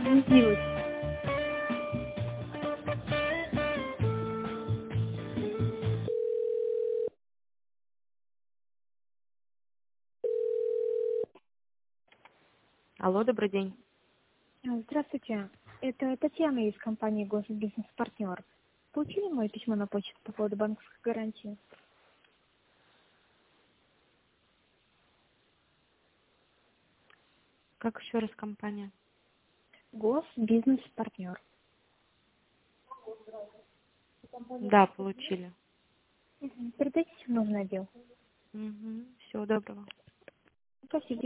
синтезируется. Алло, добрый день. Здравствуйте. Это Татьяна из компании «Госбизнес-партнер». Получили мое письмо на почту по поводу банковской гарантии? Как еще раз компания? «Госбизнес-партнер». Да, получили. Передайте в нужный отдел. Всего доброго. Спасибо.